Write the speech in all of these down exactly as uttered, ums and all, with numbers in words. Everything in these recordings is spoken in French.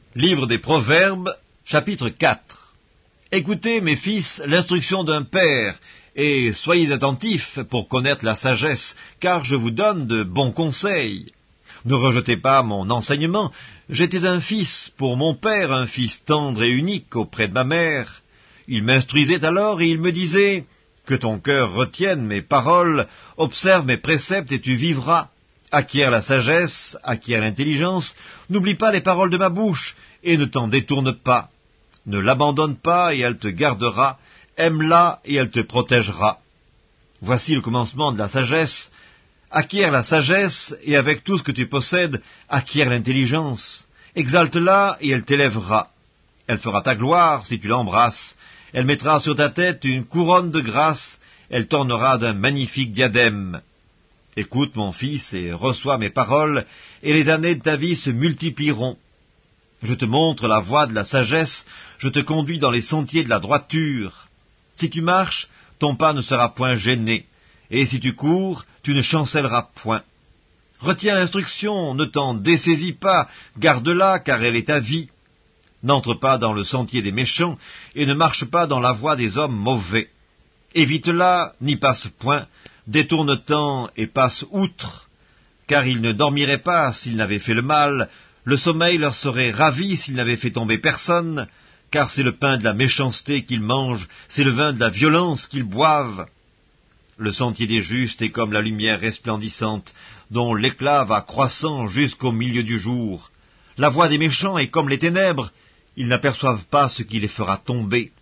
Livre des Proverbes, chapitre quatre. Écoutez, mes fils, l'instruction d'un père, et soyez attentifs pour connaître la sagesse, car je vous donne de bons conseils. Ne rejetez pas mon enseignement. J'étais un fils pour mon père, un fils tendre et unique auprès de ma mère. Il m'instruisait alors et il me disait, « Que ton cœur retienne mes paroles, observe mes préceptes et tu vivras. Acquiert la sagesse, acquiert l'intelligence, n'oublie pas les paroles de ma bouche, et ne t'en détourne pas. Ne l'abandonne pas, et elle te gardera, aime-la, et elle te protégera. » Voici le commencement de la sagesse. Acquiert la sagesse, et avec tout ce que tu possèdes, acquiert l'intelligence. Exalte-la, et elle t'élèvera. Elle fera ta gloire si tu l'embrasses. Elle mettra sur ta tête une couronne de grâce, elle t'ornera d'un magnifique diadème. Écoute, mon fils, et reçois mes paroles, et les années de ta vie se multiplieront. Je te montre la voie de la sagesse, je te conduis dans les sentiers de la droiture. Si tu marches, ton pas ne sera point gêné, et si tu cours, tu ne chancelleras point. Retiens l'instruction, ne t'en dessaisis pas, garde-la, car elle est ta vie. N'entre pas dans le sentier des méchants, et ne marche pas dans la voie des hommes mauvais. Évite-la, n'y passe point, détourne-t'en et passe outre, car ils ne dormiraient pas s'ils n'avaient fait le mal, le sommeil leur serait ravi s'ils n'avaient fait tomber personne, car c'est le pain de la méchanceté qu'ils mangent, c'est le vin de la violence qu'ils boivent. Le sentier des justes est comme la lumière resplendissante, dont l'éclat va croissant jusqu'au milieu du jour. La voie des méchants est comme les ténèbres, ils n'aperçoivent pas ce qui les fera tomber.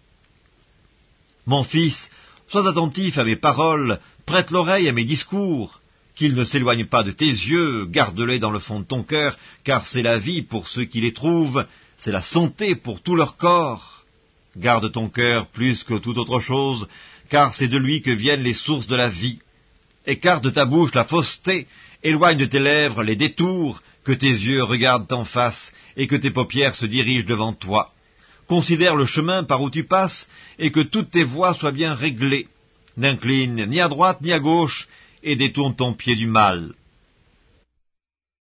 Mon fils, sois attentif à mes paroles, prête l'oreille à mes discours, qu'ils ne s'éloignent pas de tes yeux, garde-les dans le fond de ton cœur, car c'est la vie pour ceux qui les trouvent, c'est la santé pour tout leur corps. Garde ton cœur plus que toute autre chose, car c'est de lui que viennent les sources de la vie. Écarte de ta bouche la fausseté, éloigne de tes lèvres les détours, que tes yeux regardent en face, et que tes paupières se dirigent devant toi. Considère le chemin par où tu passes, et que toutes tes voies soient bien réglées. N'incline ni à droite ni à gauche, et détourne ton pied du mal.